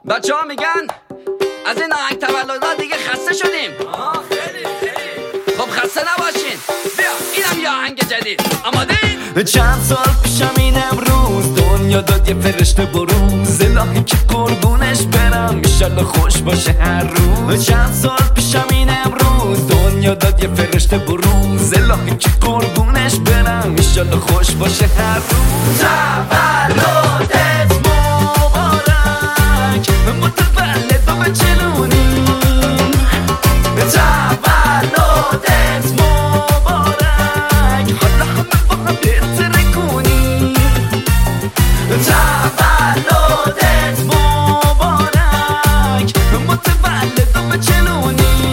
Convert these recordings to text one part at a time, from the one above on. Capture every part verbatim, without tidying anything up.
بچه ها میگن از این آهنگ تولدها دیگه خسته شدیم. آه خیلی خیلی خب خسته نباشین، بیا اینم یه آهنگ جدید. آماده این؟ چند سال پیشم این امروز دنیا داد یه فرشته بروز، الهی که قربونش برم ایشالله خوش باشه هر روز. چند سال پیشم این امروز دنیا داد یه فرشته بروز، الهی که قربونش برم ایشالله خوش باشه هر روز. تولدت مبارک متولد و بچلونی، تولدت مبارک حالا همه با هم بهتره کنی. تولدت مبارک متولد و بچلونی،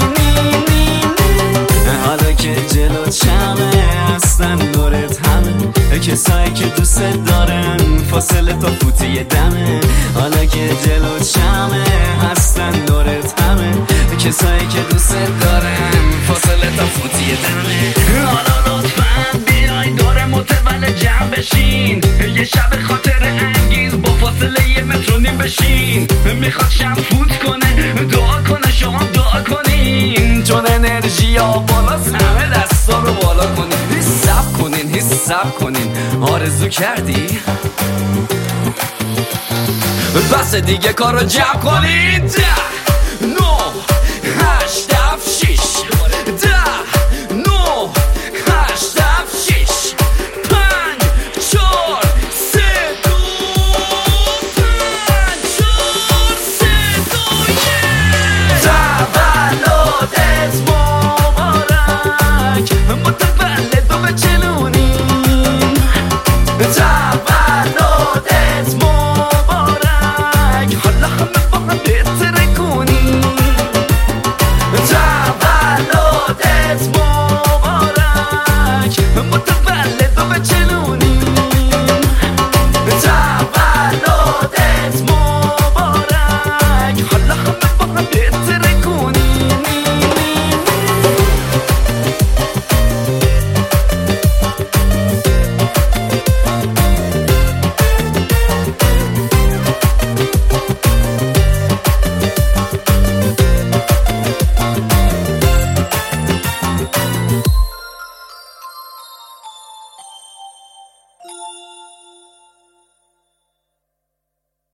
حالا که جلو چمه هستن دورت همه کسایی که دوست دارن فاصله تا فوتی دمه. حالا که جلو چمه هستن دورت همه کسایی که دوست دارن فاصله تا فوتی دمه. حالا لطفاً بیای دور متولد جمع بشین، یه شب خاطر انگیز با فاصله یه متر و نیم بشین. میخواد شب فوت کنه دعا کنه شما دعا کنین، چون انرژی ها بالاست همه دستا رو بالا کنین. حساب کنین حساب کنین آرزو کردی؟ بس دیگه کارو جمع کنید.